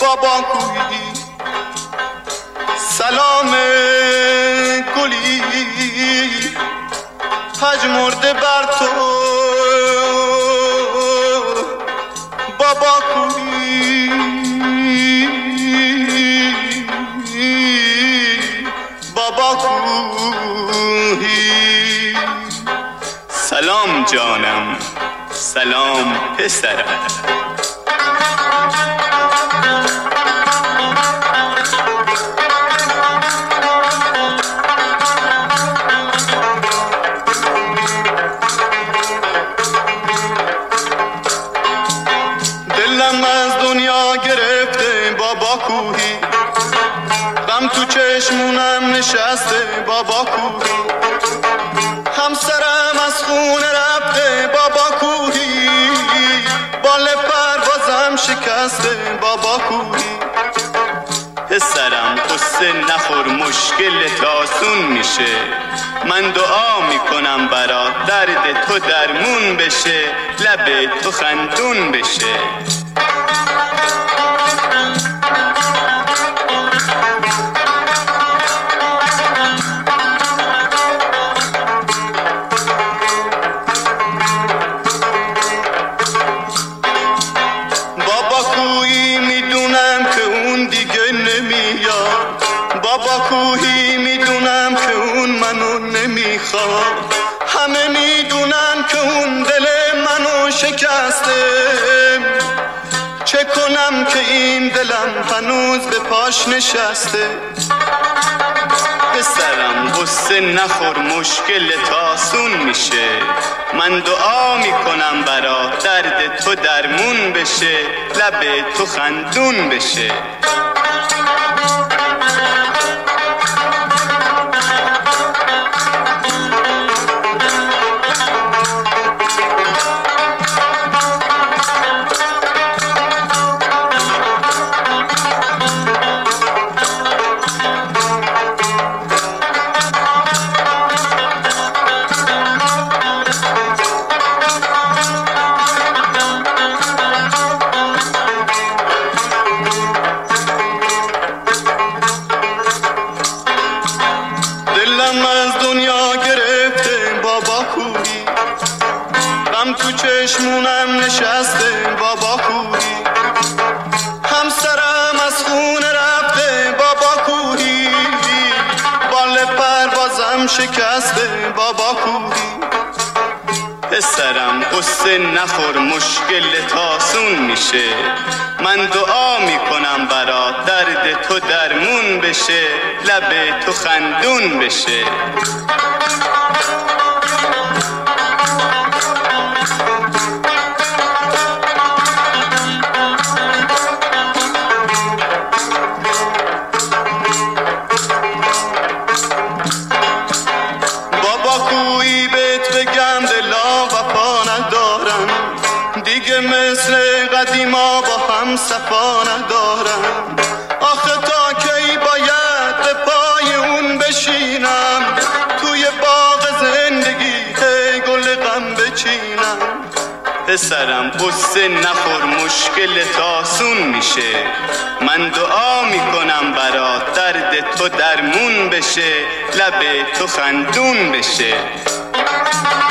بابا کوهی سلام گلی پژمرده بر تو بابا کوهی بابا کوهی سلام جانم سلام پسرم دلم از دنیا گرفته بابا کوهی غم تو چشمونم نشسته بابا کوهی همسرم از خونه رفته بابا کوهی بال پروازم شکسته بابا کوهی پسرم قصه نخور مشکلت آسون میشه من دعا میکنم برات درد تو درمون بشه لب تو خندون بشه بابا کوهی میدونم که اون منو نمیخواد همه میدونن که اون دل منو شکسته چه کنم که این دلم هنوز به پاش نشسته پسرم غصه نخور مشکلت آسون میشه من دعا میکنم برات درد تو درمون بشه لب تو خندون بشه تو چشمونم نشسته بابا کوهی همسرم از خونه رفته بابا کوهی بال پروازم شکسته بابا کوهی پسرم قصه نخور مشکلت آسون میشه من دعا میکنم برات درد تو درمون بشه لب تو خندون بشه بگم دلا وفا ندارم دیگه مثل قدیما با هم صفا ندارم آخه تا کی باید به پای اون بشینم توی باغ زندگی هی گل غم بچینم پسرم قصه نخور مشکلت آسون میشه من دعا میکنم برات درد تو درمون بشه لب تو خندون بشه